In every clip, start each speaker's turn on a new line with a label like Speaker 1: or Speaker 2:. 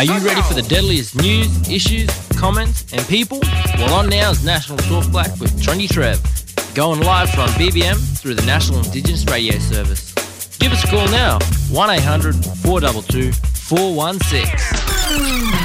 Speaker 1: Are you ready for the deadliest news, issues, comments and people? Well, on now is National Talk Black with Trendy Trev, going live from BBM through the National Indigenous Radio Service. Give us a call now, 1-800-422-416.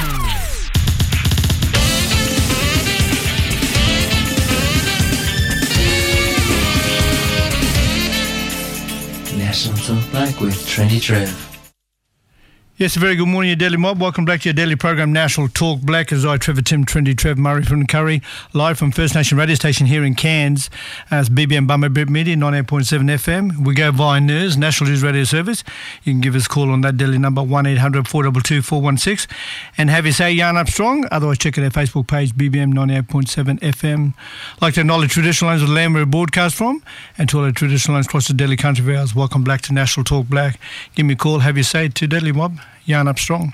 Speaker 1: National Talk Black with Trendy Trev.
Speaker 2: Yes, a very good morning, your Daily Mob. Welcome back to your daily program, National Talk Black, as I, Trevor Tim, Trendy Trev, Murray from Curry, live from First Nation Radio Station here in Cairns. It's BBM Bummer Brit Media, 98.7 FM. We go via NERS, National News Radio Service. You can give us a call on that daily number, 1-800-422-416. And have you say Yarn Up Strong. Otherwise, check out our Facebook page, BBM 98.7 FM. I'd like to acknowledge traditional owners of the land we broadcast from, and to all our traditional owners across the daily country of ours. Welcome back to National Talk Black. Give me a call, have you say to Daily Mob. Yarn Up Strong.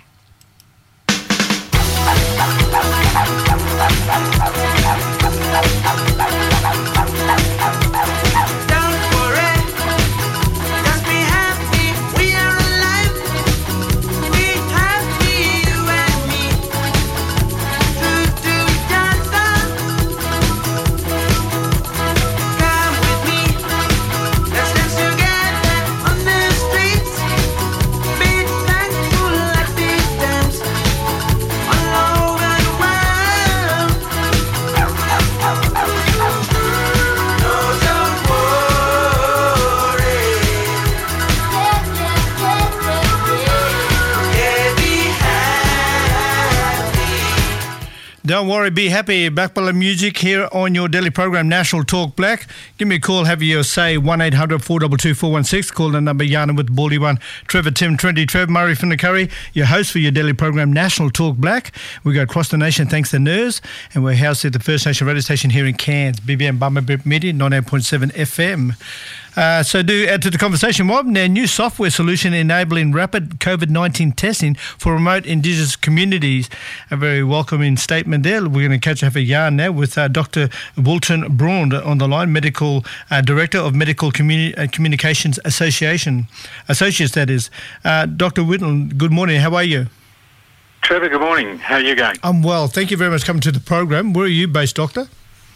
Speaker 2: Don't worry, be happy. Backbala music here on your daily program, National Talk Black. Give me a call, have your say, 1-800-422-416. Call the number, Yana with Baldy One. Trevor Tim, Trendy Trev, Murray from the Curry, your host for your daily program, National Talk Black. We go across the nation thanks to NERS, and we're housed at the First Nation Radio Station here in Cairns, BBM Bummer Brit Media, 98.7 FM. So do add to the conversation, Mob. Now, new software solution enabling rapid COVID-19 testing for remote Indigenous communities. A very welcoming statement there. We're going to have a yarn now with Dr. Wilton Braun on the line, Medical Director of Medical Communications Associates, that is. Dr. Wilton, good morning. How are you?
Speaker 3: Trevor, good morning. How are you going?
Speaker 2: I'm well. Thank you very much for coming to the program. Where are you based, Doctor?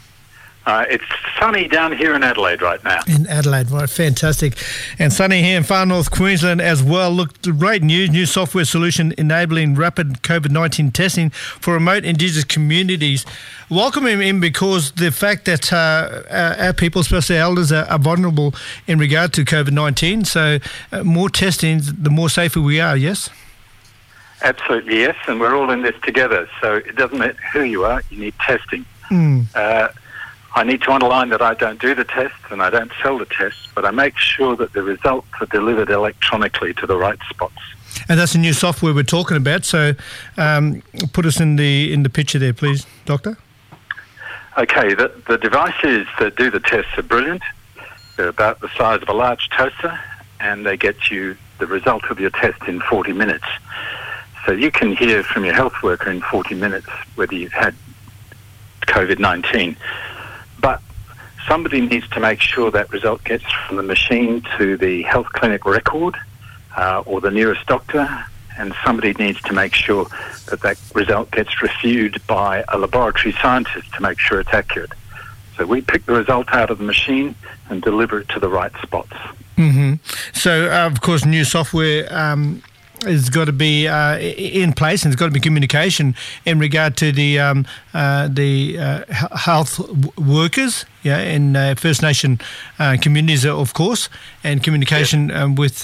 Speaker 3: It's sunny down here in Adelaide right now.
Speaker 2: In Adelaide, right, fantastic. And sunny here in far north Queensland as well. Look, great news, new software solution enabling rapid COVID-19 testing for remote Indigenous communities. Welcome him in because the fact that our people, especially elders, are vulnerable in regard to COVID-19. So more testing, the more safer we are, yes?
Speaker 3: Absolutely, yes. And we're all in this together. So it doesn't matter who you are, you need testing. I need to underline that I don't do the tests and I don't sell the tests, but I make sure that the results are delivered electronically to the right spots.
Speaker 2: And that's the new software we're talking about. So put us in the picture there, please, Doctor.
Speaker 3: Okay, the devices that do the tests are brilliant. They're about the size of a large toaster, and they get you the result of your test in 40 minutes. So you can hear from your health worker in 40 minutes whether you've had COVID-19. But somebody needs to make sure that result gets from the machine to the health clinic record or the nearest doctor, and somebody needs to make sure that that result gets reviewed by a laboratory scientist to make sure it's accurate. So we pick the result out of the machine and deliver it to the right spots.
Speaker 2: Mm-hmm. So, of course, new software has got to be in place, and there's got to be communication in regard to the health workers, in First Nation communities, of course, and communication with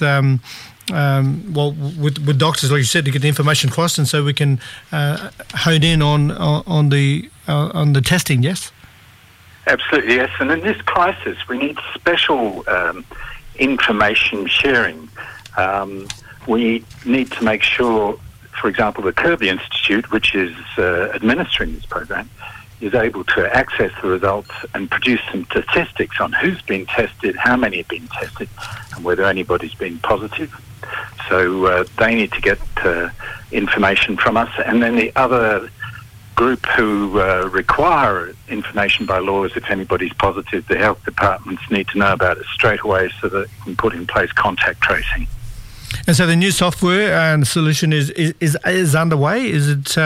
Speaker 2: doctors, like you said, to get the information across, and so we can hone in on the testing. Yes.
Speaker 3: Absolutely, yes. And in this crisis, we need special information sharing. We need to make sure, for example, the Kirby Institute, which is administering this program, is able to access the results and produce some statistics on who's been tested, how many have been tested, and whether anybody's been positive. So they need to get information from us. And then the other group who require information by law is if anybody's positive, the health departments need to know about it straight away so that they can put in place contact tracing.
Speaker 2: And so the new software and solution is underway. Is it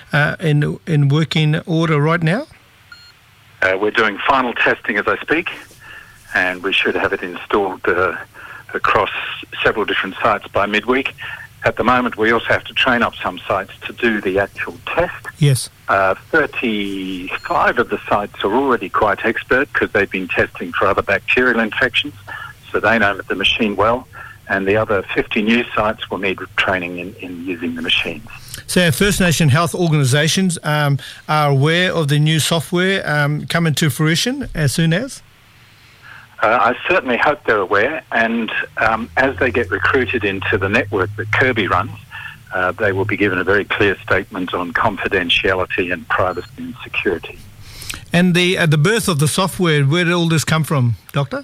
Speaker 2: in working order right now?
Speaker 3: We're doing final testing as I speak, and we should have it installed across several different sites by midweek. At the moment, we also have to train up some sites to do the actual test.
Speaker 2: Yes.
Speaker 3: 35 of the sites are already quite expert because they've been testing for other bacterial infections, so they know the machine well. And the other 50 new sites will need training in using the machines.
Speaker 2: So First Nation health organisations are aware of the new software coming to fruition as soon as?
Speaker 3: I certainly hope they're aware, and as they get recruited into the network that Kirby runs, they will be given a very clear statement on confidentiality and privacy and security.
Speaker 2: And the birth of the software, where did all this come from, Doctor?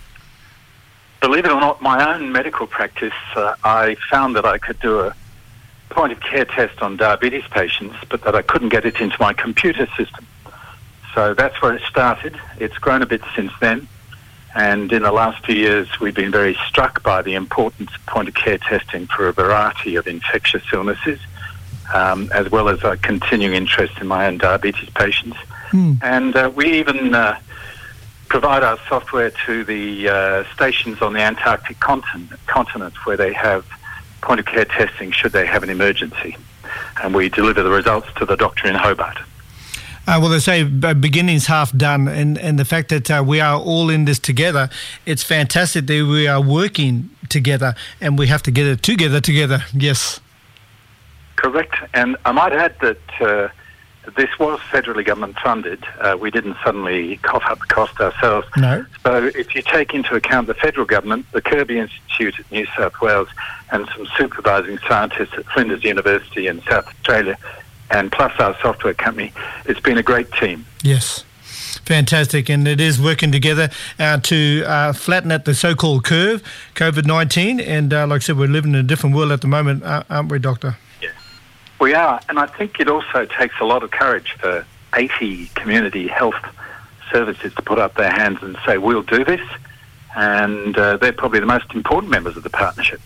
Speaker 3: Believe it or not, my own medical practice, I found that I could do a point-of-care test on diabetes patients, but that I couldn't get it into my computer system. So that's where it started. It's grown a bit since then. And in the last few years, we've been very struck by the importance of point-of-care testing for a variety of infectious illnesses, as well as a continuing interest in my own diabetes patients. And we even provide our software to the stations on the Antarctic continent where they have point-of-care testing should they have an emergency. And we deliver the results to the doctor in Hobart.
Speaker 2: Well, they say beginning's half done, and the fact that we are all in this together, it's fantastic that we are working together, and we have to get it together. Yes.
Speaker 3: Correct. And I might add that this was federally government funded. We didn't suddenly cough up the cost ourselves.
Speaker 2: No.
Speaker 3: So if you take into account the federal government, the Kirby Institute at New South Wales, and some supervising scientists at Flinders University in South Australia, and plus our software company, it's been a great team.
Speaker 2: Yes. Fantastic, and it is working together to flatten out the so-called curve, COVID-19, and like I said, we're living in a different world at the moment, aren't we, Doctor?
Speaker 3: Yeah, we are, and I think it also takes a lot of courage for 80 community health services to put up their hands and say, we'll do this, and they're probably the most important members of the partnership.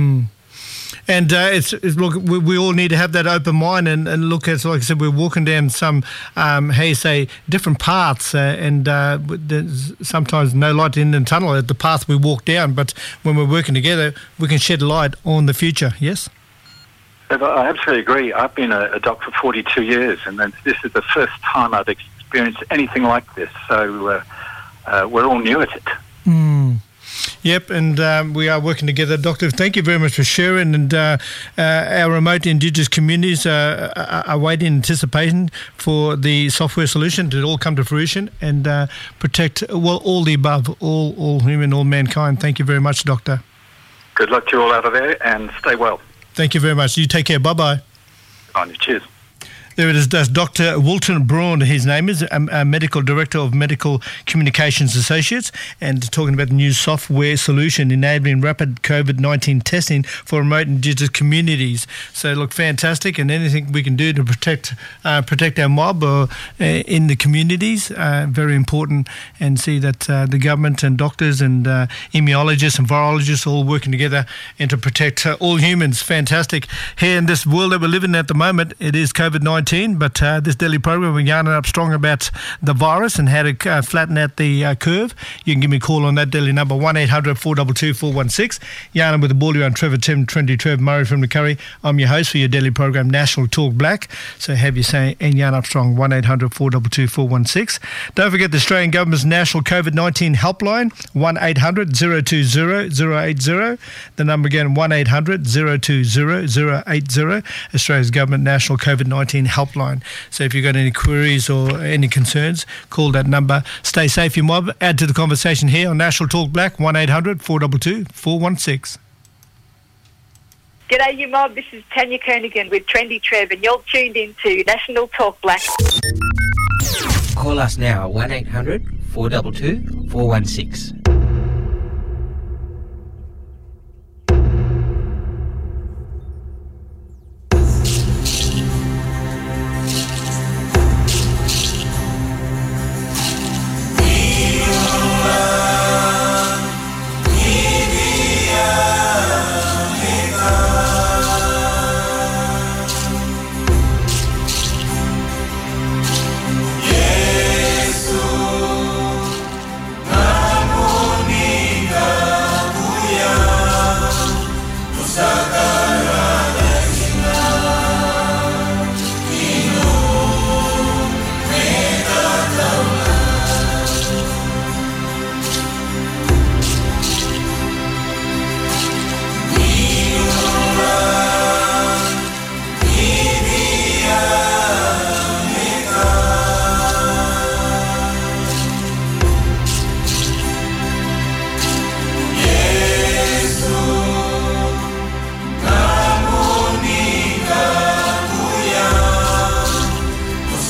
Speaker 2: And look, we all need to have that open mind and look at, like I said, we're walking down some, different paths, and there's sometimes no light in the tunnel at the path we walk down. But when we're working together, we can shed light on the future. Yes.
Speaker 3: I absolutely agree. I've been a doctor for 42 years, and this is the first time I've experienced anything like this. So we're all new at it.
Speaker 2: Yep, and we are working together. Doctor, thank you very much for sharing, and our remote Indigenous communities are waiting in anticipation for the software solution to all come to fruition and protect, all the above, all human, all mankind. Thank you very much, Doctor.
Speaker 3: Good luck to you all out there, and stay well.
Speaker 2: Thank you very much. You take care. Bye-bye.
Speaker 3: On you. Cheers.
Speaker 2: There it is. That's Dr. Wilton Braun, his name is, a Medical Director of Medical Communications Associates, and talking about the new software solution enabling rapid COVID-19 testing for remote Indigenous communities. So, look, fantastic, and anything we can do to protect our mob in the communities, very important, and see that the government and doctors and immunologists and virologists all working together and to protect all humans. Fantastic. Here in this world that we're living in at the moment, it is COVID-19. But this daily program, we're yarning up strong about the virus and how to flatten out the curve. You can give me a call on that daily number, 1-800-422-416. Yarning with the Baldy on Trevor, Tim, Trendy, Trev, Murray from the Curry. I'm your host for your daily program, National Talk Black. So have your say and yarn up strong, 1-800-422-416. Don't forget the Australian Government's National COVID-19 Helpline, 1-800-020-080. The number again, 1-800-020-080. Australia's Government National COVID-19 Helpline. So if you've got any queries or any concerns, call that number. Stay safe, your mob. Add to the conversation here on National Talk Black, 1-800-422-416.
Speaker 4: G'day, you mob. This is Tanya Kernigan with Trendy Trev, and you're tuned in to National Talk Black.
Speaker 5: Call us now, 1-800-422-416.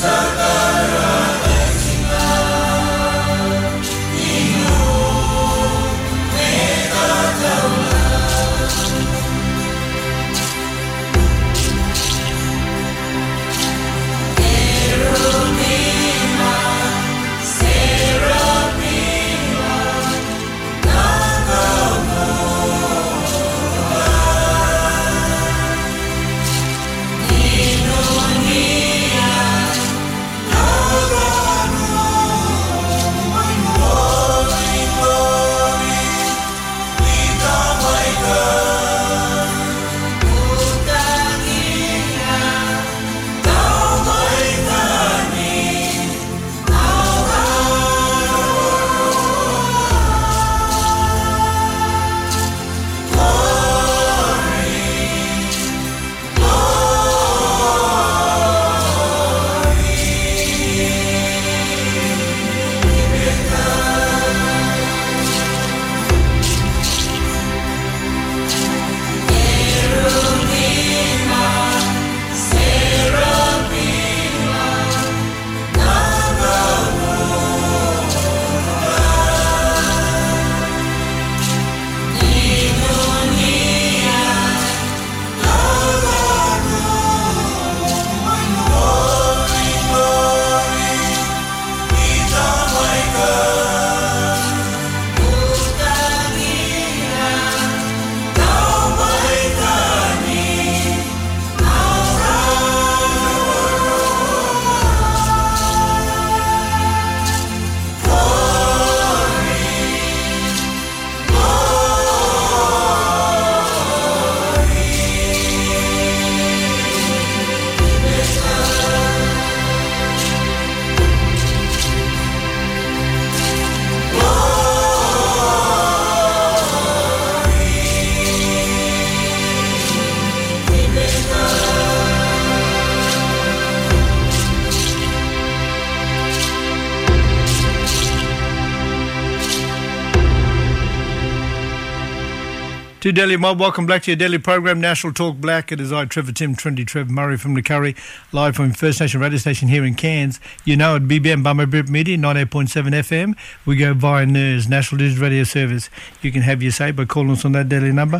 Speaker 2: To Daily Mob, welcome back to your daily program, National Talk Black. It is I, Trevor Tim, Trinity Trev Murray from the Curry, live from First Nation radio station here in Cairns. You know, at BBM Bummer Brit Media, 98.7 FM. We go via NERS, National Digital Radio Service. You can have your say by calling us on that daily number,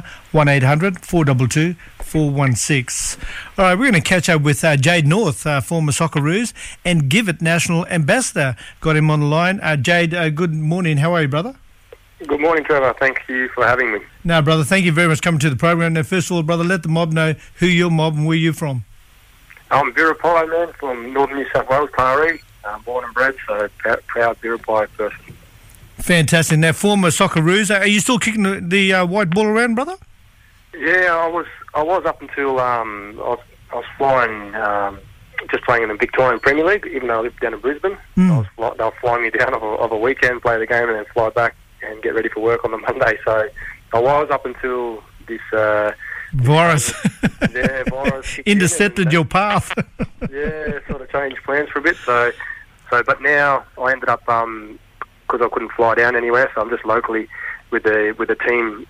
Speaker 2: 1-800-422-416. All right, we're going to catch up with Jade North, former Socceroos, and Give It National Ambassador. Got him on the line. Jade, good morning. How are you, brother?
Speaker 6: Good morning, Trevor. Thank you for having me.
Speaker 2: No, brother, thank you very much for coming to the program. Now, first of all, brother, let the mob know who your mob and where you're from.
Speaker 6: I'm Virapollo, man, from northern New South Wales, Taree. Born and bred, so proud Virapollo person.
Speaker 2: Fantastic. Now, former Socceroos, are you still kicking the white ball around, brother?
Speaker 6: Yeah, I was up until I was flying, just playing in the Victorian Premier League, even though I lived down in Brisbane. They were flying me down of a weekend, play the game, and then fly back and get ready for work on the Monday. So I was up until this
Speaker 2: virus.
Speaker 6: Virus
Speaker 2: intercepted your path.
Speaker 6: Yeah, sort of changed plans for a bit. So but now I ended up because I couldn't fly down anywhere, so I'm just locally with the team,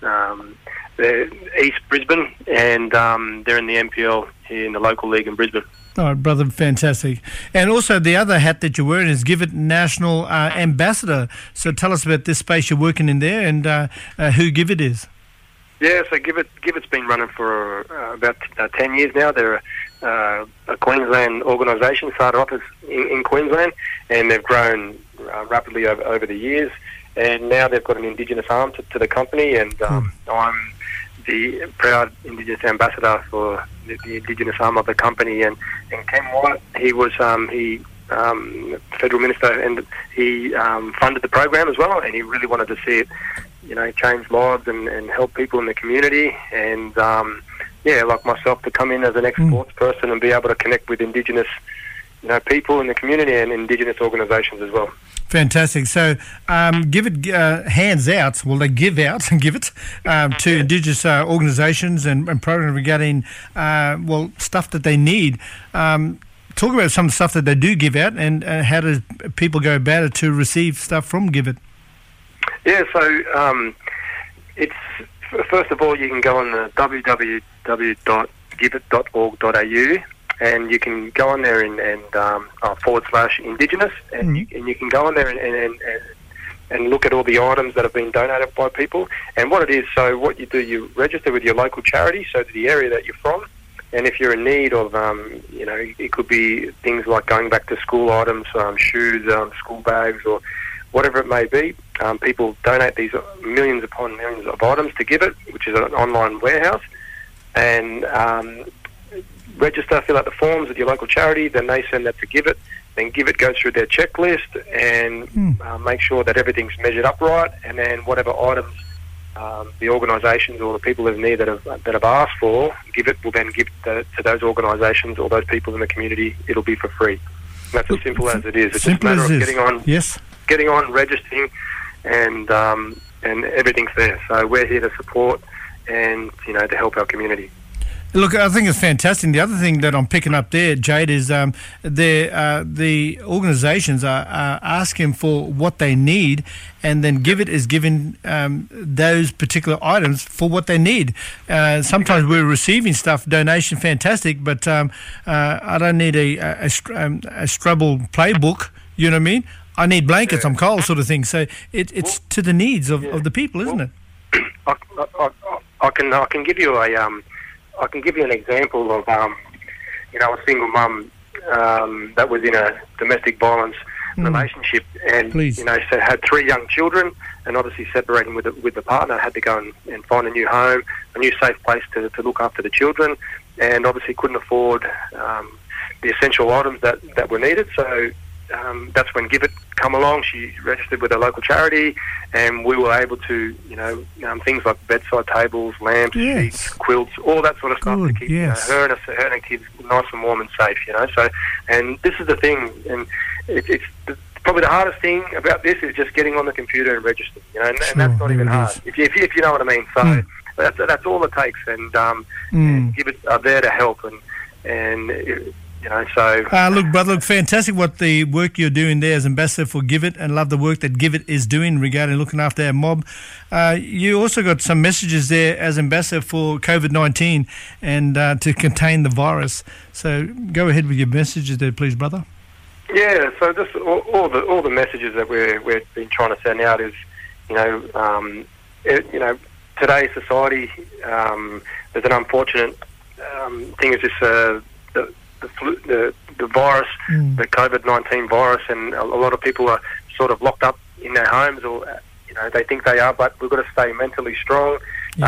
Speaker 6: East Brisbane, and they're in the NPL here in the local league in Brisbane.
Speaker 2: All right, brother, fantastic. And also the other hat that you're wearing is Give It National Ambassador. So tell us about this space you're working in there and who Give It is.
Speaker 6: Yeah, so Give It's been running for about 10 years now. They're a Queensland organisation, started off in Queensland, and they've grown rapidly over the years. And now they've got an Indigenous arm to the company, and I'm the proud Indigenous ambassador for the Indigenous arm of the company. And Ken White, he was federal minister, and he funded the program as well, and he really wanted to see it, change lives and help people in the community. And like myself, to come in as an ex-sports person and be able to connect with Indigenous people in the community and Indigenous organisations as well.
Speaker 2: Fantastic. So Give It hands out, well, they give out and give it to Indigenous organisations and programs regarding, stuff that they need. Talk about some stuff that they do give out and how do people go about it to receive stuff from Give It?
Speaker 6: Yeah, so it's, first of all, you can go on the www.giveit.org.au and you can go on there and /Indigenous, and you can go on there and look at all the items that have been donated by people. And what it is, so what you do, you register with your local charity, so to the area that you're from, and if you're in need of, it could be things like going back to school items, shoes, school bags, or whatever it may be. People donate these millions upon millions of items to Give It, which is an online warehouse, and register, fill out the forms at your local charity, then they send that to Give It. Then Give It goes through their checklist and make sure that everything's measured up right, and then whatever items the organisations or the people in need that have asked for, Give It will then give to those organisations or those people in the community. It'll be for free. And that's as simple as it is. It's just a matter of getting on, registering, and everything's there. So we're here to support and to help our community.
Speaker 2: Look, I think it's fantastic. The other thing that I'm picking up there, Jade, is the organisations are asking for what they need, and then Give It is giving those particular items for what they need. Sometimes we're receiving stuff, donation, fantastic, but I don't need a Scrabble playbook, you know what I mean? I need blankets, I'm cold, sort of thing. So it's to the needs of the people, isn't it?
Speaker 6: I can give you I can give you an example of, a single mum that was in a domestic violence relationship, and had 3 young children, and obviously separating with the partner, had to go and find a new home, a new safe place to look after the children, and obviously couldn't afford the essential items that were needed. So that's when Give It come along. She registered with a local charity, and we were able to, things like bedside tables, lamps, sheets, quilts, all that sort of stuff to keep her and her kids nice and warm and safe. So, and this is the thing, and it's probably the hardest thing about this is just getting on the computer and registering. And that's not even hard if you know what I mean. So that's all it takes, and Give It are there to help, and
Speaker 2: look, brother, fantastic what the work you're doing there as ambassador for Give It, and love the work that Give It is doing regarding looking after our mob. You also got some messages there as ambassador for COVID-19 and to contain the virus. So go ahead with your messages there, please, brother.
Speaker 6: Yeah, so just all the messages that we've been trying to send out is, today's society, there's an unfortunate thing is this. The virus, the COVID-19 virus, and a lot of people are sort of locked up in their homes, or they think they are, but we've got to stay mentally strong,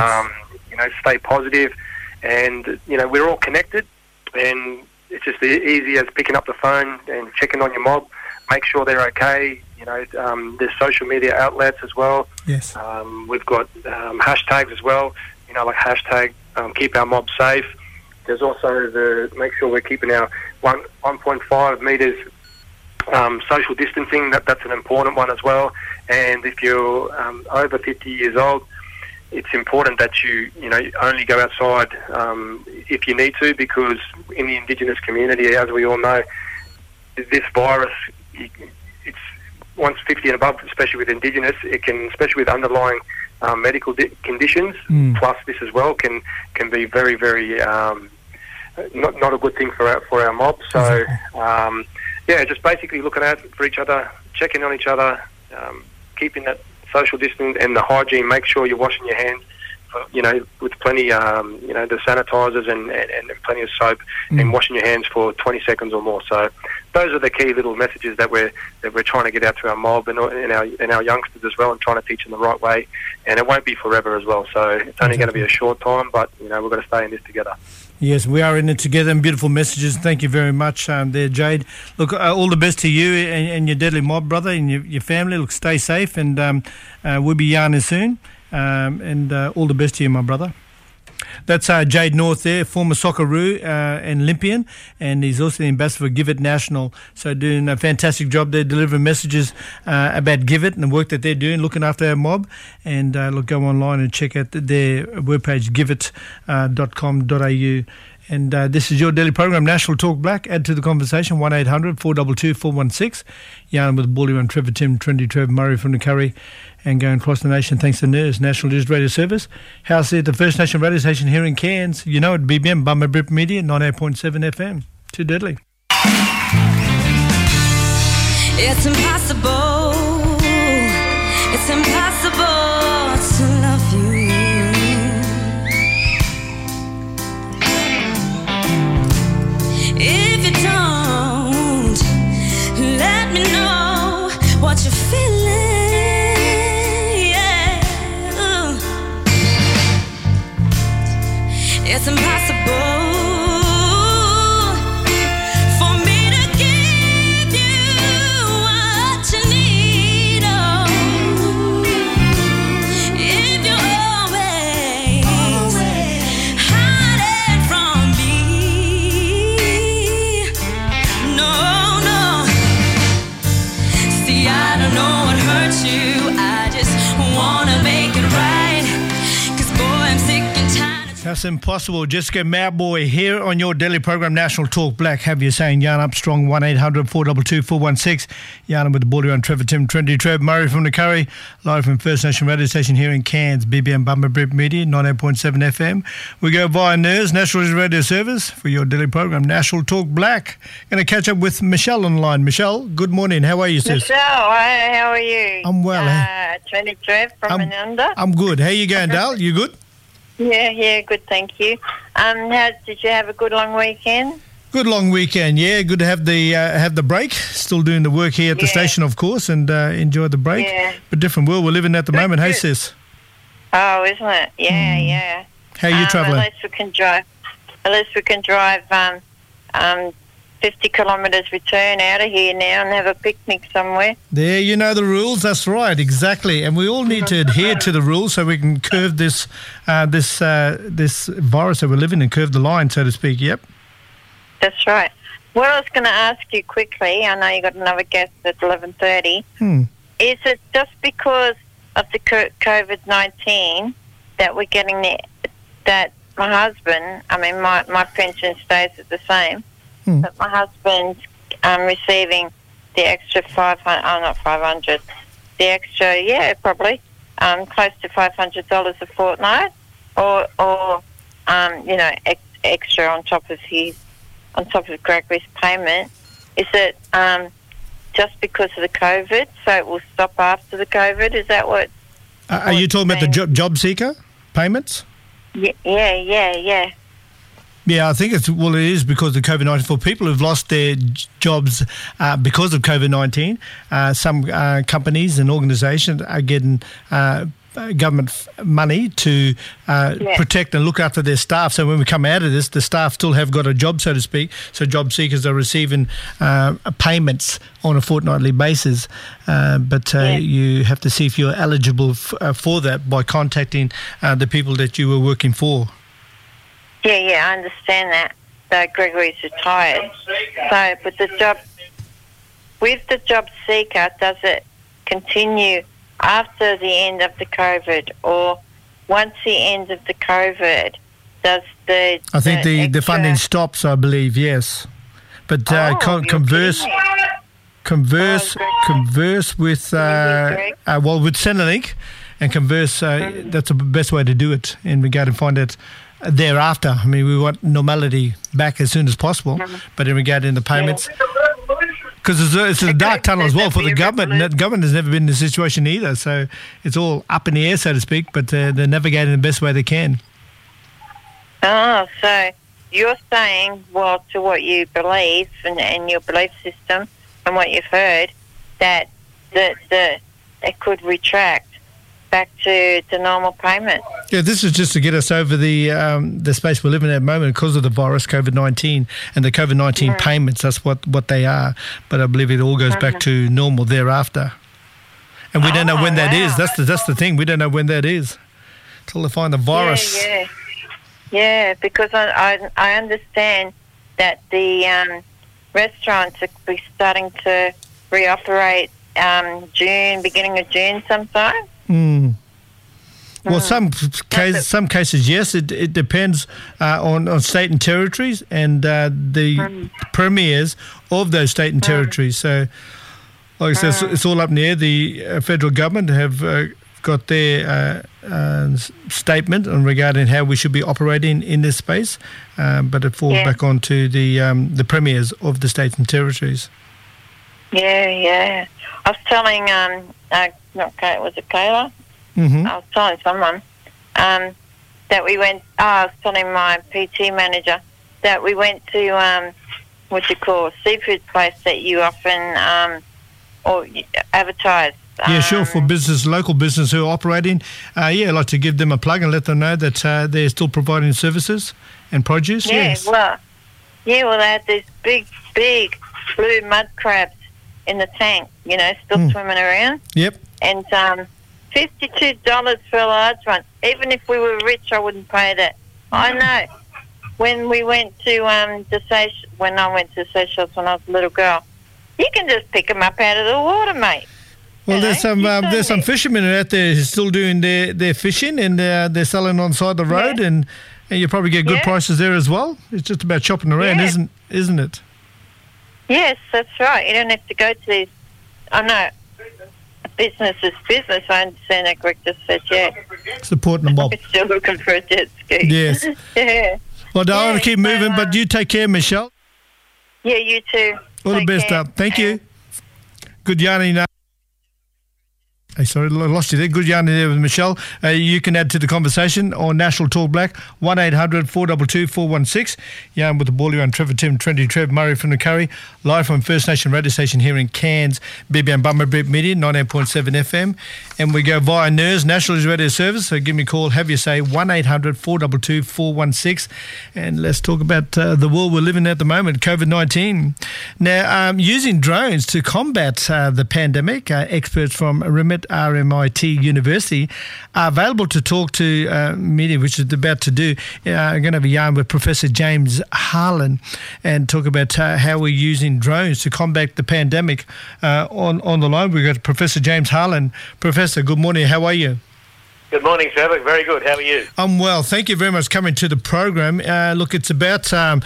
Speaker 6: stay positive, and we're all connected, and it's just easy as picking up the phone and checking on your mob, make sure they're okay. There's social media outlets as well.
Speaker 2: Yes.
Speaker 6: We've got hashtags as well, like hashtag keep our mob safe. There's also the make sure we're keeping our 1.5 metres social distancing. That's an important one as well. And if you're over 50 years old, it's important that you only go outside if you need to, because in the Indigenous community, as we all know, this virus, it's once 50 and above, especially with Indigenous, it can, especially with underlying medical conditions, plus this as well, can be very, very not a good thing for our mob. So just basically looking out for each other, checking on each other, keeping that social distance and the hygiene. Make sure you're washing your hands, with plenty, the sanitizers and plenty of soap, and washing your hands for 20 seconds or more. So those are the key little messages that we're trying to get out to our mob and our youngsters as well, and trying to teach them the right way. And it won't be forever as well. So it's only going to be a short time, but we've got to stay in this together.
Speaker 2: Yes, we are in it together, and beautiful messages. Thank you very much there, Jade. Look, all the best to you and your deadly mob, brother, and your family. Look, stay safe, and we'll be yarning soon. And all the best to you, my brother. That's Jade North there, former Socceroo and Olympian, and he's also the ambassador for Give It National. So doing a fantastic job there, delivering messages about Give It and the work that they're doing, looking after our mob. And look, go online and check out their webpage, giveit.com.au. And this is your daily program, National Talk Black. Add to the conversation, 1-800-422-416. Yarn with Baldy and Trevor, Tim, Trendy Trev, Murray from the Curry, and going across the nation thanks to NERS, National News Radio Service. House here at the First National Radio Station here in Cairns. You know it, BBM, Bummer Brip Media, 98.7 FM. Too deadly.
Speaker 7: It's impossible. It's impossible to love you. If you don't, let me know what you're feeling. Yeah. It's impossible.
Speaker 2: That's impossible. Jessica Mowboy here on your daily program, National Talk Black. Have you saying Yarn Armstrong, 1-800-422-416. Yarn with the border on Trevor, Tim, Trendy, Trev, Murray from the Curry, live from First Nation radio station here in Cairns, BBM Bumper Brip Media, 98.7 FM. We go via NERS, National Radio Service, for your daily program, National Talk Black. Going to catch up with Michelle on the line. Michelle, good morning. How are you, sis?
Speaker 8: Michelle, how are you?
Speaker 2: I'm well.
Speaker 8: Trendy Trev from Ananda.
Speaker 2: I'm good. How you going, Dal? You good?
Speaker 8: Yeah, good, thank you. Did you have a good long weekend?
Speaker 2: Good long weekend, yeah. Good to have the break. Still doing the work here at the station, of course, and enjoy the break. Yeah. But different world we're living at the moment, hey, sis?
Speaker 8: Oh, isn't it? Yeah.
Speaker 2: How are you travelling?
Speaker 8: At least we can drive 50 kilometres return out of here now and have a picnic somewhere.
Speaker 2: There, you know the rules. That's right, exactly. And we all need to adhere to the rules so we can curve this virus that we're living in, curve the line, so to speak. Yep.
Speaker 8: That's right. What I was going to ask you quickly, I know you got another guest at 11:30. Is it just because of the COVID-19 that we're getting that my husband, my pension stays at the same, but my husband's receiving the extra 500, not 500, the extra, probably, close to $500 a fortnight, or extra on top of Gregory's payment. Is it just because of the COVID, so it will stop after the COVID? Is that what?
Speaker 2: Are you talking about the job seeker payments?
Speaker 8: Yeah.
Speaker 2: Yeah, I think it is because of COVID-19. For people who've lost their jobs because of COVID-19, some companies and organisations are getting government money to protect and look after their staff. So when we come out of this, the staff still have got a job, so to speak. So job seekers are receiving payments on a fortnightly basis. But you have to see if you're eligible for that by contacting the people that you were working for.
Speaker 8: Yeah, I understand that. So Gregory's retired. So, but with the job seeker, does it continue after the end of the COVID, or once the end of the COVID, does the...
Speaker 2: I think the funding stops, I believe, yes. But converse with with Centrelink and converse. That's the best way to do it in regard to find it thereafter. I mean, we want normality back as soon as possible, but in regard to the payments, because it's a dark tunnel as well for the government. And the government has never been in this situation either, so it's all up in the air, so to speak. But they're navigating the best way they can.
Speaker 8: Oh, so you're saying, well, to what you believe and your belief system and what you've heard, that it could retract back to the normal payment.
Speaker 2: Yeah, this is just to get us over the space we're living in at the moment because of the virus, COVID-19, and the COVID-19 payments. That's what they are. But I believe it all goes back to normal thereafter. And we don't know when that is. That's the thing. We don't know when that is until they find the virus.
Speaker 8: Yeah, because I understand that the restaurants will be starting to reoperate beginning of June sometime.
Speaker 2: Well, some cases, yes. It depends on state and territories and the premiers of those state and territories. So, like I said, it's all up in the air. The federal government have got their statement on regarding how we should be operating in this space, but it falls back onto the premiers of the states and territories.
Speaker 8: Yeah. I was telling, was it Kayla?
Speaker 2: Mm-hmm.
Speaker 8: I was telling someone that we went, I was telling my PT manager that we went to, seafood place that you often or advertise.
Speaker 2: Yeah, sure, for local business who are operating. I'd like to give them a plug and let them know that they're still providing services and produce.
Speaker 8: Yeah,
Speaker 2: yes.
Speaker 8: They had these big blue mud crabs in the tank, still swimming around.
Speaker 2: Yep.
Speaker 8: And $52 for a large one. Even if we were rich, I wouldn't pay that. I know. When we went to when I went to Seychelles when I was a little girl, you can just pick them up out of the water, mate.
Speaker 2: Well, there's some fishermen out there who are still doing their fishing, and they're selling on side the road, and you probably get good prices there as well. It's just about shopping around, isn't it?
Speaker 8: Yes, that's right. You don't have to go to these. I know. Business is business. I understand that Greg just said,
Speaker 2: Supporting them all.
Speaker 8: I'm still looking for a jet ski.
Speaker 2: Yes.
Speaker 8: Yeah.
Speaker 2: Well, I want to keep moving, but you take care, Michelle.
Speaker 8: Yeah, you too.
Speaker 2: All the best up. Thank you. Good yarning. Hey, sorry, I lost you there. Good yarning there with Michelle. You can add to the conversation on National Talk Black, 1-800-422-416. Yarn with the Bally One, Trevor Tim, Trendy Trev, Murray from the Curry, live from First Nation radio station here in Cairns, BBM Bummerbreak Media, 98.7 FM. And we go via NERS, National Radio Service. So give me a call, have your say, 1-800-422-416. And let's talk about the world we're living in at the moment, COVID-19. Now, using drones to combat the pandemic, experts from RMIT University are available to talk to media, which is about to do. I'm going to have a yarn with Professor James Harlan and talk about how we're using drones to combat the pandemic. On the line, we've got Professor James Harlan. Professor, good morning. How are you?
Speaker 9: Good morning, Trevor. Very good. How are you?
Speaker 2: I'm well. Thank you very much for coming to the program. Look, it's about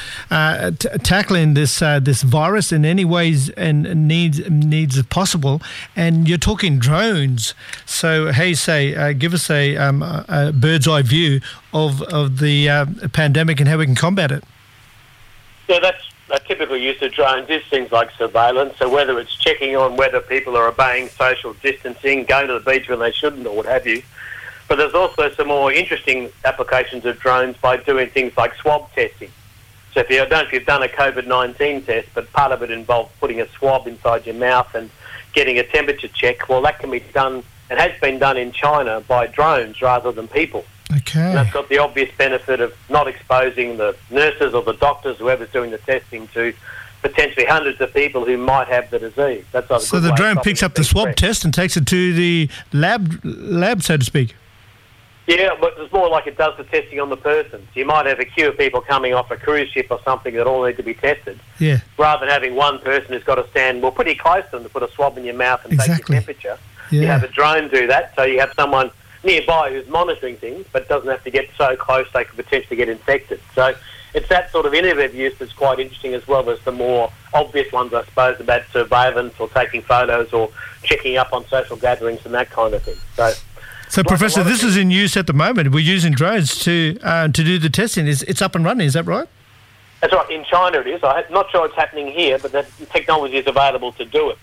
Speaker 2: tackling this virus in any ways and needs as possible. And you're talking drones. So, hey, give us a bird's eye view of the pandemic and how we can combat it.
Speaker 9: Yeah, that's a typical use of drones is things like surveillance. So whether it's checking on whether people are obeying social distancing, going to the beach when they shouldn't, or what have you. But there's also some more interesting applications of drones by doing things like swab testing. So I don't know if you've done a COVID-19 test, but part of it involves putting a swab inside your mouth and getting a temperature check. Well, that can be done and has been done in China by drones rather than people.
Speaker 2: Okay. And
Speaker 9: that's got the obvious benefit of not exposing the nurses or the doctors, whoever's doing the testing, to potentially hundreds of people who might have the disease.
Speaker 2: So the drone picks up the swab test and takes it to the lab, so to speak.
Speaker 9: Yeah, but it's more like it does the testing on the person. So you might have a queue of people coming off a cruise ship or something that all need to be tested.
Speaker 2: Yeah.
Speaker 9: Rather than having one person who's got to stand, pretty close to them to put a swab in your mouth and take your temperature.
Speaker 2: Yeah.
Speaker 9: You have a drone do that, so you have someone nearby who's monitoring things but doesn't have to get so close they could potentially get infected. So it's that sort of innovative use that's quite interesting, as well as the more obvious ones, I suppose, about surveillance or taking photos or checking up on social gatherings and that kind of thing.
Speaker 2: So, Professor, this is in use at the moment. We're using drones to do the testing. It's up and running, is that right?
Speaker 9: That's right. In China it is. I'm not sure it's happening here, but the technology is available to do it.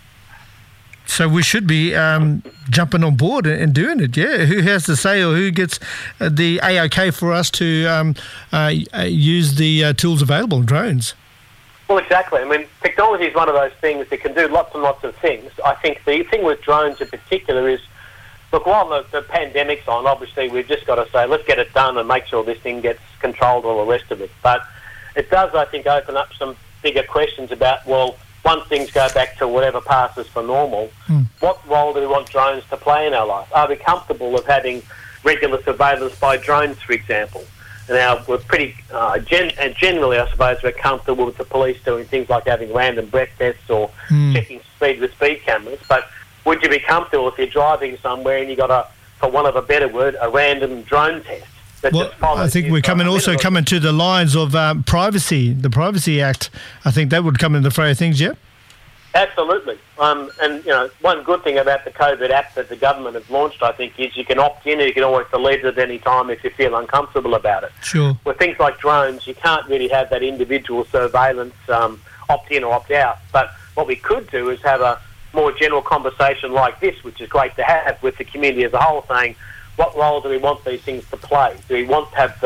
Speaker 2: So we should be jumping on board and doing it, yeah? Who has the say, or who gets the AOK for us to use the tools available, drones?
Speaker 9: Well, exactly. I mean, technology is one of those things that can do lots and lots of things. I think the thing with drones in particular is, look, while the pandemic's on, obviously we've just got to say, let's get it done and make sure this thing gets controlled, all the rest of it. But it does, I think, open up some bigger questions about, well, once things go back to whatever passes for normal, what role do we want drones to play in our life? Are we comfortable with having regular surveillance by drones, for example? Now, we're pretty, generally, I suppose, we're comfortable with the police doing things like having random breath tests or checking speed with speed cameras, but would you be comfortable if you're driving somewhere and you got for want of a better word, a random drone test?
Speaker 2: Well, I think we're coming to the lines of privacy, the Privacy Act. I think that would come in the fray of things, yeah?
Speaker 9: Absolutely. And, one good thing about the COVID app that the government has launched, I think, is you can opt in and you can always delete it at any time if you feel uncomfortable about it.
Speaker 2: Sure.
Speaker 9: With things like drones, you can't really have that individual surveillance opt in or opt out. But what we could do is have a more general conversation like this, which is great to have with the community as a whole, saying, what role do we want these things to play? Do we want to have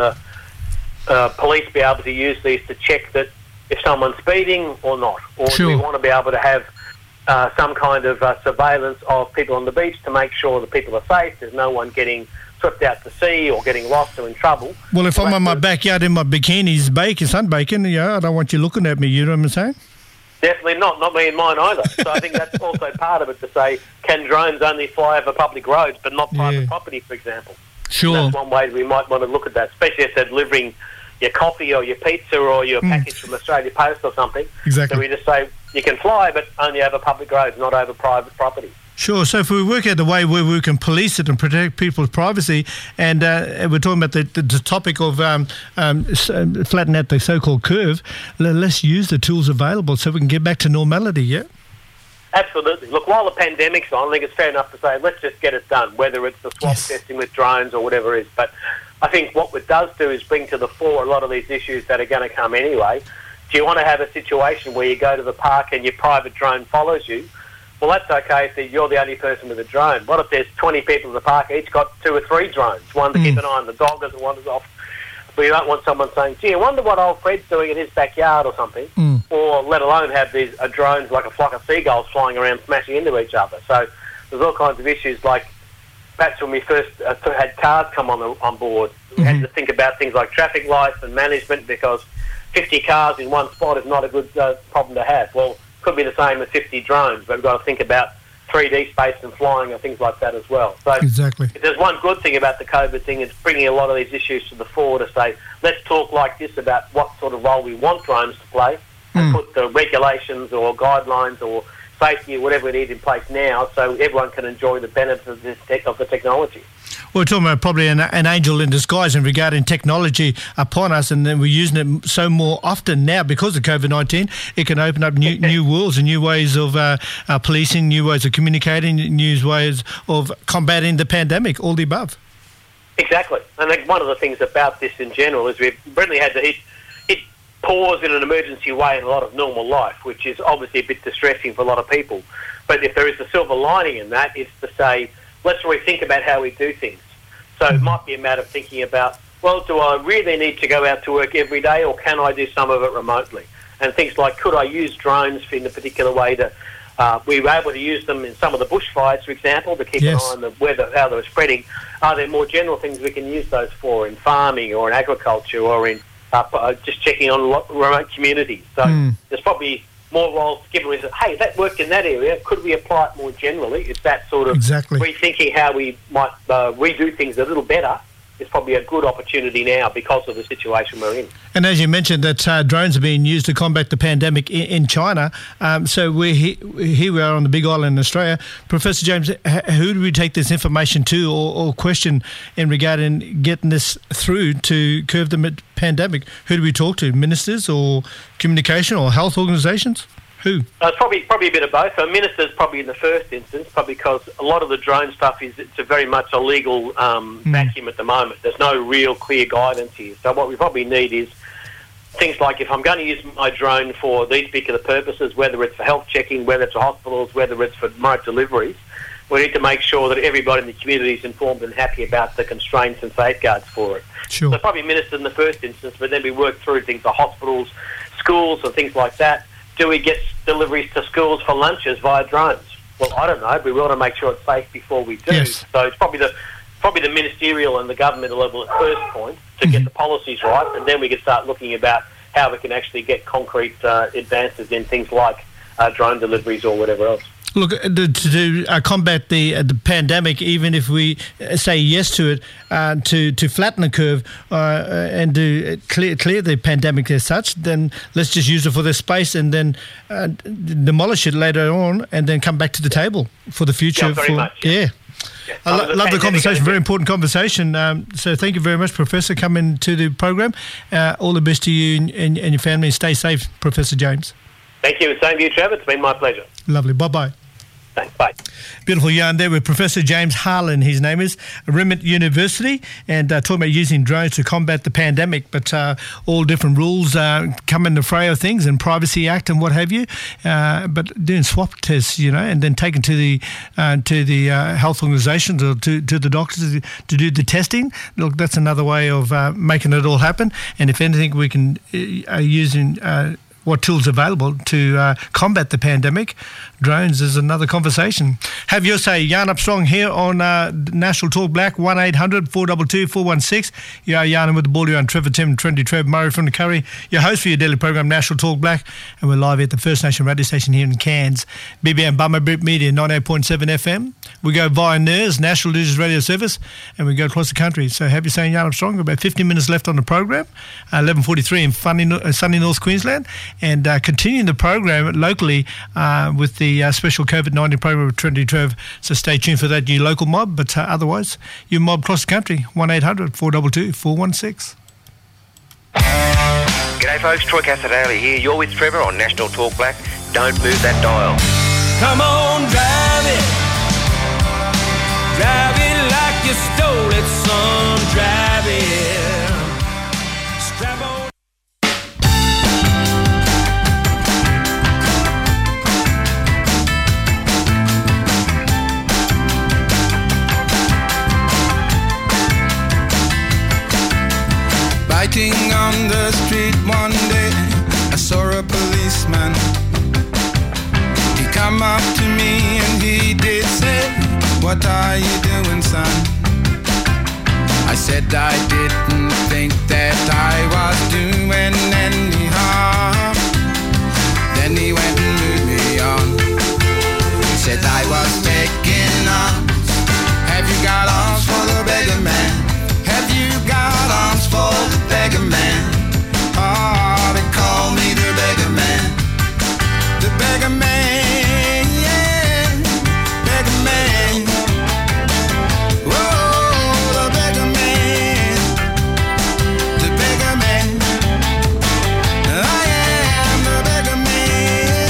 Speaker 9: the police be able to use these to check that if someone's speeding or not? Or
Speaker 2: Sure.
Speaker 9: do we want to be able to have some kind of surveillance of people on the beach to make sure that people are safe, there's no one getting swept out to sea or getting lost or in trouble?
Speaker 2: Well, if I'm in my backyard in my bikinis sunbaking, I don't want you looking at me, you know what I'm saying?
Speaker 9: Definitely not me and mine either. So I think that's also part of it, to say, can drones only fly over public roads but not private property, for example?
Speaker 2: Sure.
Speaker 9: And that's one way we might want to look at that, especially if they're delivering your coffee or your pizza or your package from Australia Post or something.
Speaker 2: Exactly.
Speaker 9: So we just say you can fly but only over public roads, not over private property.
Speaker 2: Sure. So if we work out the way where we can police it and protect people's privacy, and we're talking about the topic of flatten out the so-called curve, let's use the tools available so we can get back to normality, yeah?
Speaker 9: Absolutely. Look, while the pandemic's on, I think it's fair enough to say, let's just get it done, whether it's the swab testing with drones or whatever it is. But I think what it does do is bring to the fore a lot of these issues that are going to come anyway. Do you want to have a situation where you go to the park and your private drone follows you? Well, that's okay if you're the only person with a drone. What if there's 20 people in the park, each got 2 or 3 drones, one to keep an eye on the dog as it wanders off? But you don't want someone saying, gee, I wonder what old Fred's doing in his backyard or something. Or let alone have these drones like a flock of seagulls flying around smashing into each other. So there's all kinds of issues, like perhaps when we first had cars come on board, we had to think about things like traffic lights and management, because 50 cars in one spot is not a good problem to have. Well, could be the same with 50 drones, but we've got to think about 3D space and flying and things like that as well. So
Speaker 2: exactly.
Speaker 9: If there's one good thing about the COVID thing, it's bringing a lot of these issues to the fore to say, let's talk like this about what sort of role we want drones to play, and put the regulations or guidelines or safety or whatever we need in place now so everyone can enjoy the benefits of the technology.
Speaker 2: We're talking about probably an angel in disguise in regarding technology upon us, and then we're using it so more often now because of COVID-19. It can open up new worlds and new ways of policing, new ways of communicating, new ways of combating the pandemic, all the above.
Speaker 9: Exactly. And I think one of the things about this in general is we've really had to hit pause in an emergency way in a lot of normal life, which is obviously a bit distressing for a lot of people. But if there is a silver lining in that, it's to say, let's rethink about how we do things. So it might be a matter of thinking about, well, do I really need to go out to work every day, or can I do some of it remotely? And things like, could I use drones in a particular way to... we were able to use them in some of the bushfires, for example, to keep an eye on the weather, how they were spreading. Are there more general things we can use those for in farming or in agriculture or in just checking on remote communities? So there's probably more roles given as, hey, that worked in that area, could we apply it more generally? It's that sort of rethinking how we might redo things a little better. It's probably a good opportunity now because of the situation we're in.
Speaker 2: And as you mentioned, that drones are being used to combat the pandemic in China. So here we are on the Big Island in Australia. Professor James, who do we take this information to or question in regarding getting this through to curb the pandemic? Who do we talk to? Ministers or communication or health organisations? Who?
Speaker 9: It's probably a bit of both. So ministers probably in the first instance, probably because a lot of the drone stuff it's a very much a legal vacuum at the moment. There's no real clear guidance here. So what we probably need is things like, if I'm going to use my drone for these particular purposes, whether it's for health checking, whether it's for hospitals, whether it's for remote deliveries, we need to make sure that everybody in the community is informed and happy about the constraints and safeguards for it.
Speaker 2: Sure.
Speaker 9: So probably ministers in the first instance, but then we work through things like hospitals, schools and things like that. Do we get deliveries to schools for lunches via drones? Well, I don't know. But we want to make sure it's safe before we do.
Speaker 2: Yes.
Speaker 9: So it's probably the ministerial and the governmental level at first point to get the policies right, and then we can start looking about how we can actually get concrete advances in things like drone deliveries or whatever else.
Speaker 2: Look, to combat the pandemic, even if we say yes to it, to flatten the curve and to clear the pandemic as such, then let's just use it for this space and then demolish it later on and then come back to the table for the future.
Speaker 9: Yeah, very much.
Speaker 2: Yeah. I love the conversation, very important conversation. So thank you very much, Professor, coming to the program. All the best to you and your family. Stay safe, Professor James.
Speaker 9: Thank you. Same to you, Trevor. It's been my pleasure.
Speaker 2: Lovely. Bye-bye.
Speaker 9: Thanks. Bye.
Speaker 2: Beautiful yarn there with Professor James Harlan, his name is, Rimmet University, and talking about using drones to combat the pandemic, but all different rules come in the fray of things, and Privacy Act and what have you, but doing swab tests, and then taken to the health organisations or to the doctors to do the testing. Look, that's another way of making it all happen, and if anything, we can using what tools available to combat the pandemic. Drones is another conversation. Have your say. Yarn Up Strong here on National Talk Black, 1-800-422-416. You are yarning with the Baldy on Trevor Tim, Trendy Trev, Murray from the Curry, your host for your daily program, National Talk Black, and we're live at the First Nation radio station here in Cairns, BBM Bummer Brit Media, 98.7 FM. We go via NERS, National Digital Radio Service, and we go across the country. So have you saying Yarn Up Strong? About 15 minutes left on the program, 11:43 in sunny North Queensland, and continuing the program locally with the special COVID-19 program with Trendy Trev. So stay tuned for that, you local mob, but otherwise, you mob across the country, 1-800-422-416.
Speaker 10: G'day folks, Troy Casadale here. You're with Trevor on National Talk Black. Don't move that dial.
Speaker 11: Come on, drive it. Drive it like you stole it, son. Drive it. Strap on.
Speaker 12: Fighting on the street one day, I saw a policeman. He come up to me and he did say, "What are you doing, son?" I said I didn't think that I was doing any harm. Then he went and moved me on. He said I was taking arms. Have you got arms for the beggar man? Have you got arms for the beggar man? Oh, they call me the beggar man. The beggar man, yeah. Beggar man. Whoa, the beggar man. The beggar man. I am the beggar man.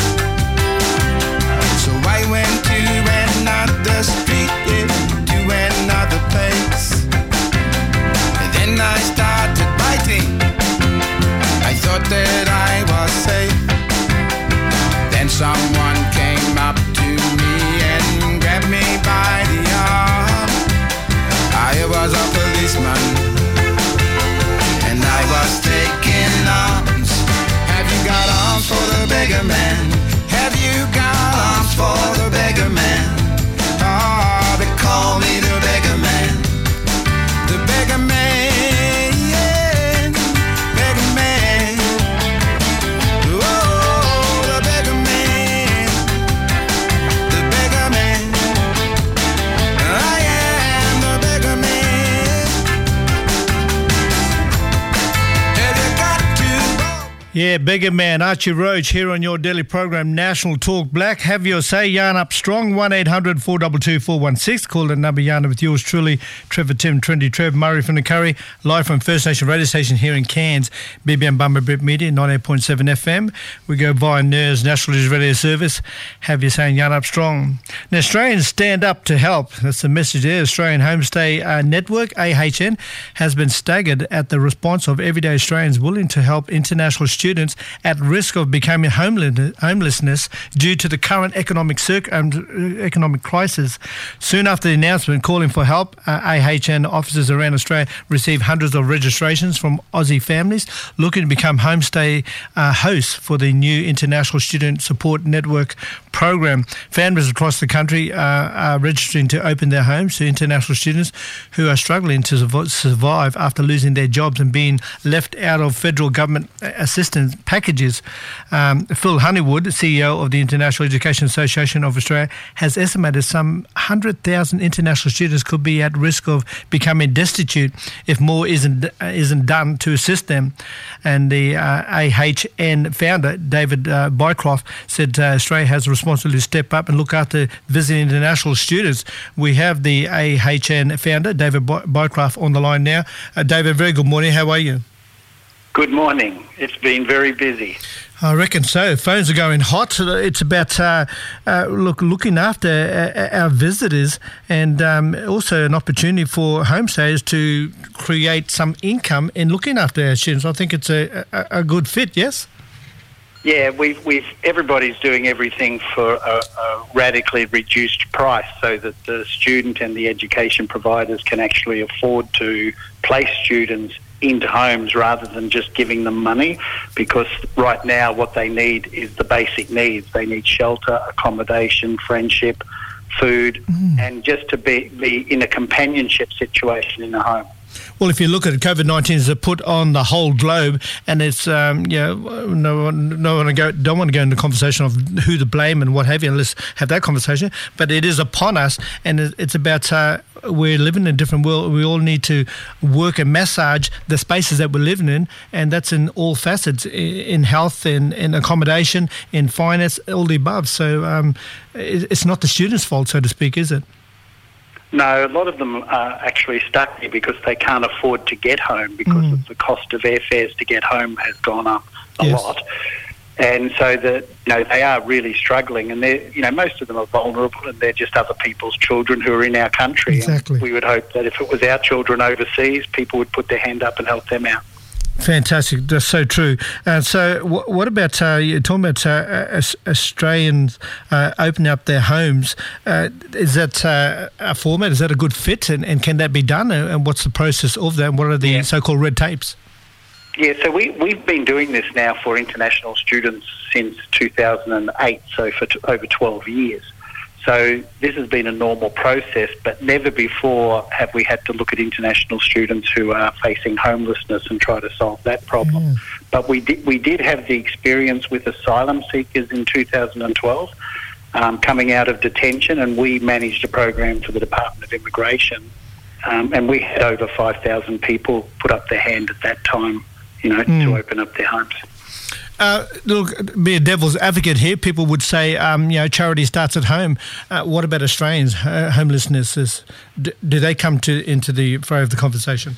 Speaker 12: So I went to another street, yeah, to another place. Then I started biting. I thought that I was safe. Then someone came up to me and grabbed me by the arm. I was a policeman and I was taking arms. Have you got arms for the beggar man? Have you got arms for the beggar man? Oh, they call me the beggar man. The beggar man, yeah, beggar man. Oh, the beggar man, the beggar man. I am the beggar man. Have you got to?
Speaker 2: Yeah, Beggar Man, Archie Roach here on your daily program, National Talk Black. Have your say, Yarn Up Strong, 1-800-422-416. Call the number, Yarn with yours truly, Trevor Tim, Trendy Trev, Murray from the Curry, live from First Nation radio station here in Cairns, BBM Bummer Brit Media, 98.7 FM. We go via NERS, National Digital Radio Service. Have your saying, Yarn Up Strong. Now, Australians stand up to help. That's the message there. Australian Homestay Network, AHN, has been staggered at the response of everyday Australians willing to help international students at risk of becoming homelessness due to the current economic crisis. Soon after the announcement calling for help, AHN officers around Australia received hundreds of registrations from Aussie families looking to become homestay hosts for the new International Student Support Network program. Families across the country are registering to open their homes to international students who are struggling to survive after losing their jobs and being left out of federal government assistance packages. Phil Honeywood, CEO of the International Education Association of Australia, has estimated some 100,000 international students could be at risk of becoming destitute if more isn't done to assist them. And the AHN founder, David Bycroft, said Australia has a responsibility to step up and look after visiting international students. We have the AHN founder, David Bycroft, on the line now. David, very good morning. How are you?
Speaker 13: Good morning. It's been very busy.
Speaker 2: I reckon so. Phones are going hot. It's about looking after our visitors, and also an opportunity for homestayers to create some income in looking after our students. I think it's a good fit. Yes.
Speaker 3: Yeah, everybody's doing everything for a radically reduced price, so that the student and the education providers can actually afford to place students into homes rather than just giving them money, because right now what they need is the basic needs. They need shelter, accommodation, friendship, food, and just to be in a companionship situation in a home.
Speaker 2: Well, if you look at it, COVID-19 is put on the whole globe, and it's don't want to go into the conversation of who to blame and what have you. Let's have that conversation. But it is upon us, and it's about we're living in a different world. We all need to work and massage the spaces that we're living in, and that's in all facets, in health, in accommodation, in finance, all the above. So it's not the students' fault, so to speak, is it?
Speaker 3: No, a lot of them are actually stuck there because they can't afford to get home, because of the cost of airfares to get home has gone up a lot. And so they are really struggling, and most of them are vulnerable, and they're just other people's children who are in our country.
Speaker 2: Exactly.
Speaker 3: And we would hope that if it was our children overseas, people would put their hand up and help them out.
Speaker 2: Fantastic. That's so true. So what about, you're talking about Australians opening up their homes. Is that a format? Is that a good fit? And can that be done? And what's the process of that? And what are the so-called red tapes?
Speaker 3: Yeah, so we've been doing this now for international students since 2008, so for over 12 years. So this has been a normal process, but never before have we had to look at international students who are facing homelessness and try to solve that problem. But we did have the experience with asylum seekers in 2012 coming out of detention, and we managed a program for the Department of Immigration, and we had over 5,000 people put up their hand at that time, to open up their homes.
Speaker 2: Look, be a devil's advocate here. People would say, charity starts at home. What about Australians? Homelessness, do they come into the fray of the conversation?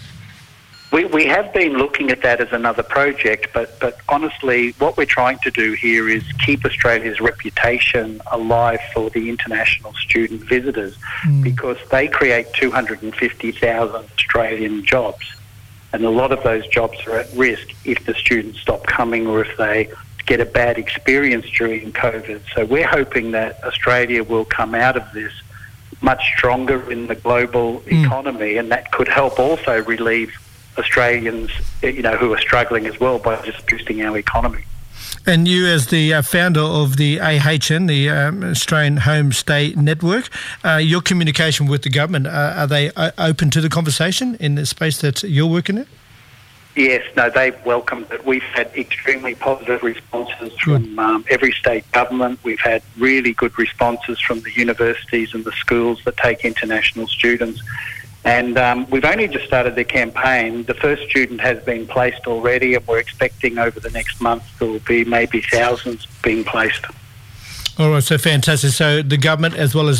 Speaker 3: We have been looking at that as another project, but honestly, what we're trying to do here is keep Australia's reputation alive for the international student visitors, because they create 250,000 Australian jobs. And a lot of those jobs are at risk if the students stop coming or if they get a bad experience during COVID. So we're hoping that Australia will come out of this much stronger in the global economy, and that could help also relieve Australians, who are struggling as well, by just boosting our economy.
Speaker 2: And you, as the founder of the AHN, the Australian Homestay Network, your communication with the government, are they open to the conversation in the space that you're working in?
Speaker 3: Yes, no, they've welcomed it. We've had extremely positive responses from every state government. We've had really good responses from the universities and the schools that take international students. And we've only just started the campaign. The first student has been placed already, and we're expecting over the next month there will be maybe thousands being placed.
Speaker 2: All right, so fantastic. So the government, as well as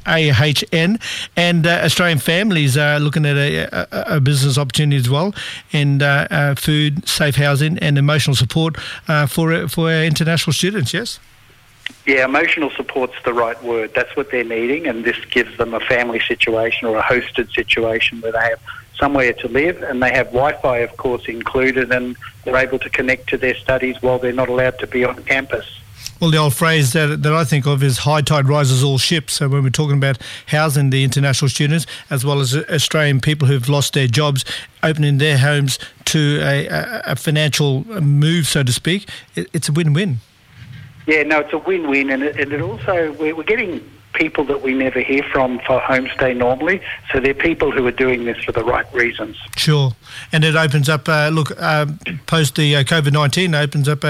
Speaker 2: AHN and Australian families, are looking at a business opportunity as well, and food, safe housing and emotional support for our international students, yes?
Speaker 3: Yeah, emotional support's the right word. That's what they're needing, and this gives them a family situation or a hosted situation where they have somewhere to live, and they have Wi-Fi, of course, included, and they're able to connect to their studies while they're not allowed to be on campus.
Speaker 2: Well, the old phrase that I think of is high tide rises all ships. So when we're talking about housing the international students, as well as Australian people who've lost their jobs, opening their homes to a financial move, so to speak, it's a win-win.
Speaker 3: Yeah, no, it's a win-win, and it also, we're getting people that we never hear from for homestay normally, so they're people who are doing this for the right reasons.
Speaker 2: Sure, and it opens up, post the COVID-19, opens up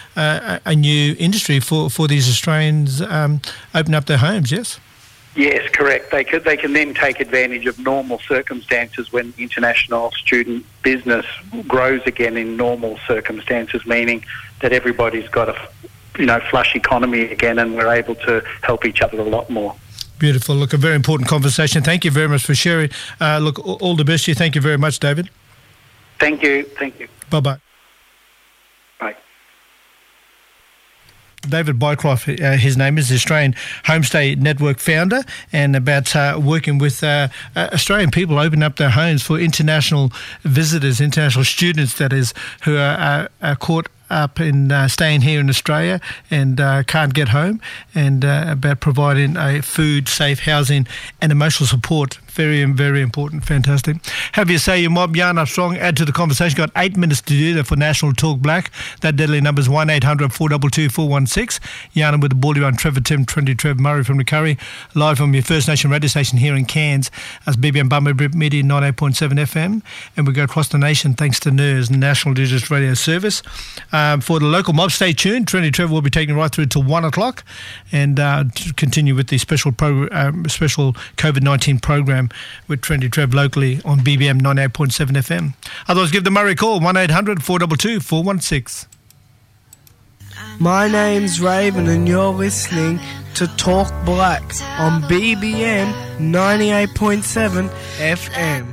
Speaker 2: a new industry for these Australians open up their homes, yes?
Speaker 3: Yes, correct. They can then take advantage of normal circumstances when international student business grows again in normal circumstances, meaning that everybody's got a flush economy again, and we're able to help each other a lot more.
Speaker 2: Beautiful. Look, a very important conversation. Thank you very much for sharing. Look, all the best to you. Thank you very much, David.
Speaker 3: Thank you. Thank you.
Speaker 2: Bye-bye.
Speaker 3: Bye.
Speaker 2: David Bycroft, his name is, the Australian Homestay Network founder, and about working with Australian people opening up their homes for international visitors, international students, that is, who are caught up in staying here in Australia and can't get home, and about providing food, safe housing and emotional support. Very, very important. Fantastic. Have you say your mob, Jan Armstrong, add to the conversation. Got 8 minutes to do that for National Talk Black. That deadly number is 1-800-422-416. Jan with the Baldy One, Trevor Tim, 20 Trev, Murray from the Curry, live from your First Nation radio station here in Cairns as BBM Bummer Media 98.7 FM. And we go across the nation thanks to NIRS, National Indigenous Radio Service. For the local mob, stay tuned. Trinity Trevor will be taking you right through till 1 o'clock and to continue with the special COVID-19 program with Trinity Trev locally on BBM 98.7 FM. Otherwise, give the Murray a call, 1-800-422-416.
Speaker 13: My name's Raven and you're listening to Talk Black on BBM 98.7 FM.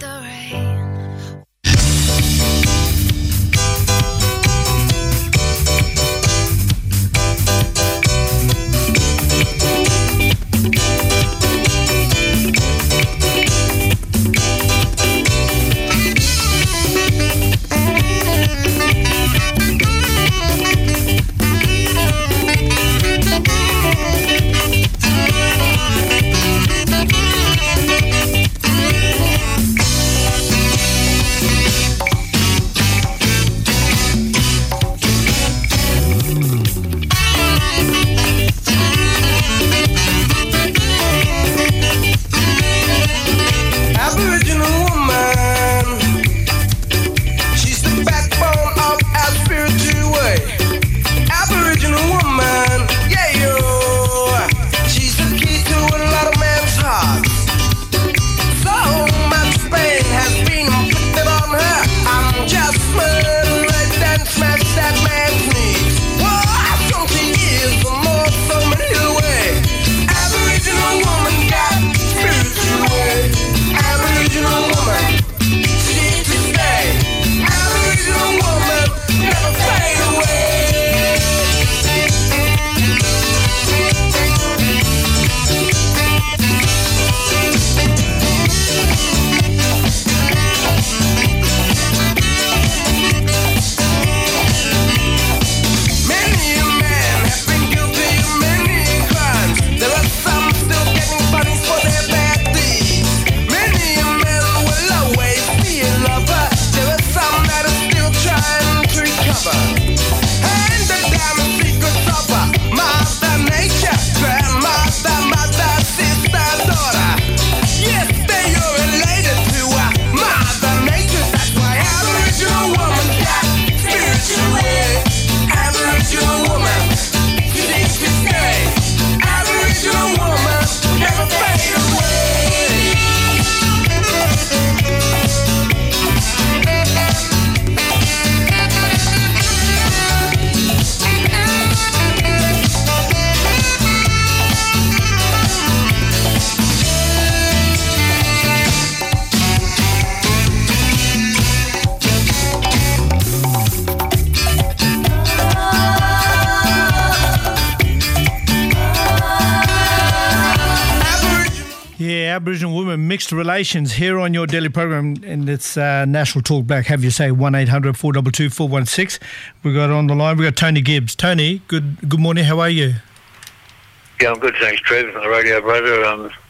Speaker 2: Aboriginal women, mixed relations here on your daily program, and it's National Talk Black. Have you say 1-800-422-416. We got on the line. We got Tony Gibbs. Tony, good morning. How are you?
Speaker 14: Yeah, I'm good, thanks, Trev. My radio brother.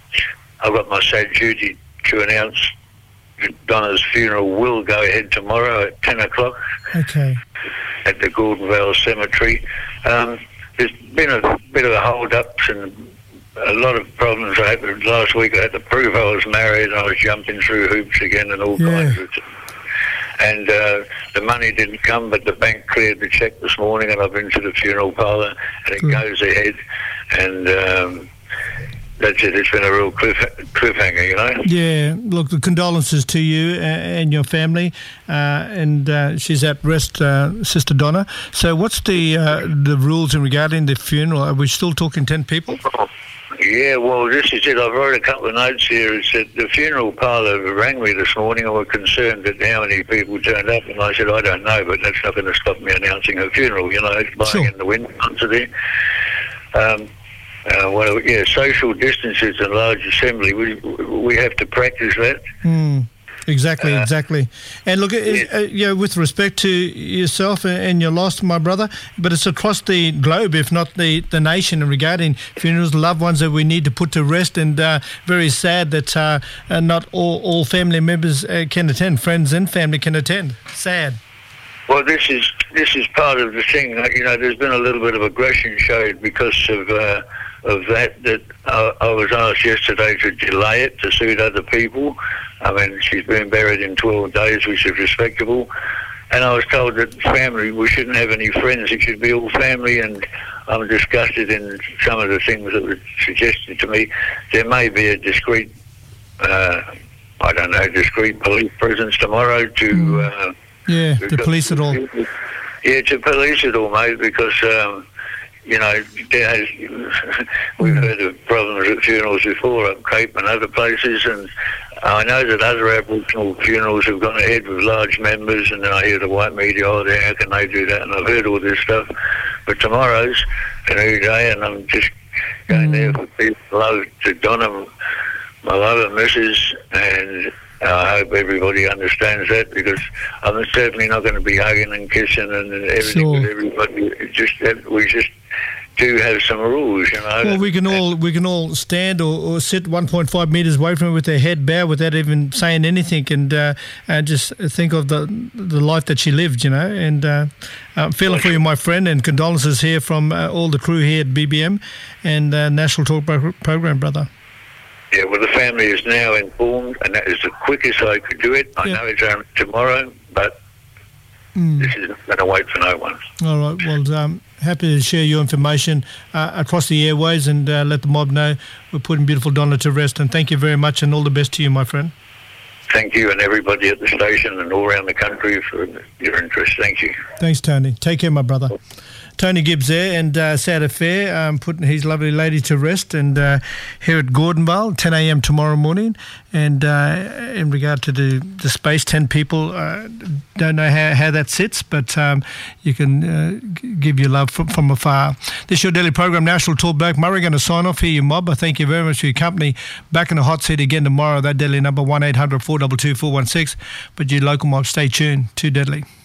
Speaker 14: I've got my sad duty to announce Donna's funeral will go ahead tomorrow at 10 o'clock.
Speaker 2: Okay.
Speaker 14: At the Gordonvale Cemetery. There's been a bit of a hold-ups and a lot of problems. Last week I had to prove I was married and I was jumping through hoops again and all kinds of stuff. And the money didn't come, but the bank cleared the cheque this morning and I've been to the funeral parlour and it goes ahead. And that's it. It's been a real cliffhanger, you know?
Speaker 2: Yeah. Look, the condolences to you and your family. And she's at rest, Sister Donna. So what's the rules in regarding the funeral? Are we still talking 10 people?
Speaker 14: Yeah, well, this is it. I've wrote a couple of notes here. It said the funeral parlour rang me this morning and were concerned at how many people turned up. And I said, I don't know, but that's not going to stop me announcing a funeral. You know, it's blowing in the wind today. Social distances and large assembly, we have to practice that.
Speaker 2: Exactly. And look, with respect to yourself and your loss, my brother, but it's across the globe, if not the nation, regarding funerals, loved ones that we need to put to rest, and very sad that not all family members can attend, friends and family can attend. Sad.
Speaker 14: Well, this is part of the thing. You know, there's been a little bit of aggression showed because of that I was asked yesterday to delay it to suit other people. I mean, she's been buried in 12 days, which is respectable. And I was told that family, we shouldn't have any friends. It should be all family. And I'm disgusted in some of the things that were suggested to me. There may be a discreet police presence tomorrow to
Speaker 2: police it all.
Speaker 14: Yeah, to police it all, mate, because we've heard of problems at funerals before up Cape and other places, and I know that other Aboriginal funerals have gone ahead with large members, and then I hear the white media, how can they do that? And I've heard all this stuff. But tomorrow's a new day, and I'm just going there for people. Love to Donna, my love and missus, and I hope everybody understands that, because I'm certainly not going to be hugging and kissing and everything with everybody. We just do have some rules, you know.
Speaker 2: Well, we can all stand or sit 1.5 metres away from her with their head bowed without even saying anything, and just think of the life that she lived, you know. And I'm feeling for you, my friend, and condolences here from all the crew here at BBM and National Talk Program, brother.
Speaker 14: Yeah, well, the family is now informed, and that is the quickest I could do it. I know it's only tomorrow, but this is not going to wait for no one.
Speaker 2: All right, well, happy to share your information across the airways and let the mob know we're putting beautiful Donna to rest. And thank you very much, and all the best to you, my friend.
Speaker 14: Thank you, and everybody at the station and all around the country for your interest. Thank you.
Speaker 2: Thanks, Tony. Take care, my brother. Tony Gibbs there, and sad affair, putting his lovely lady to rest, and here at Gordonvale, 10 a.m. tomorrow morning. And in regard to the space, 10 people, don't know how that sits, but you can give your love from afar. This is your daily program, National Talk Black. Murray going to sign off here, you mob. I thank you very much for your company. Back in the hot seat again tomorrow. That deadly number 1-800-422-416. But you local mob, stay tuned. Too deadly.